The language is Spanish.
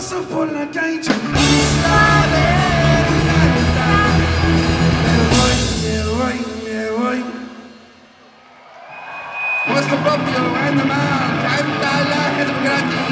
paso por la calle. Me voy. Nuestro propio animal canta la gente gratis.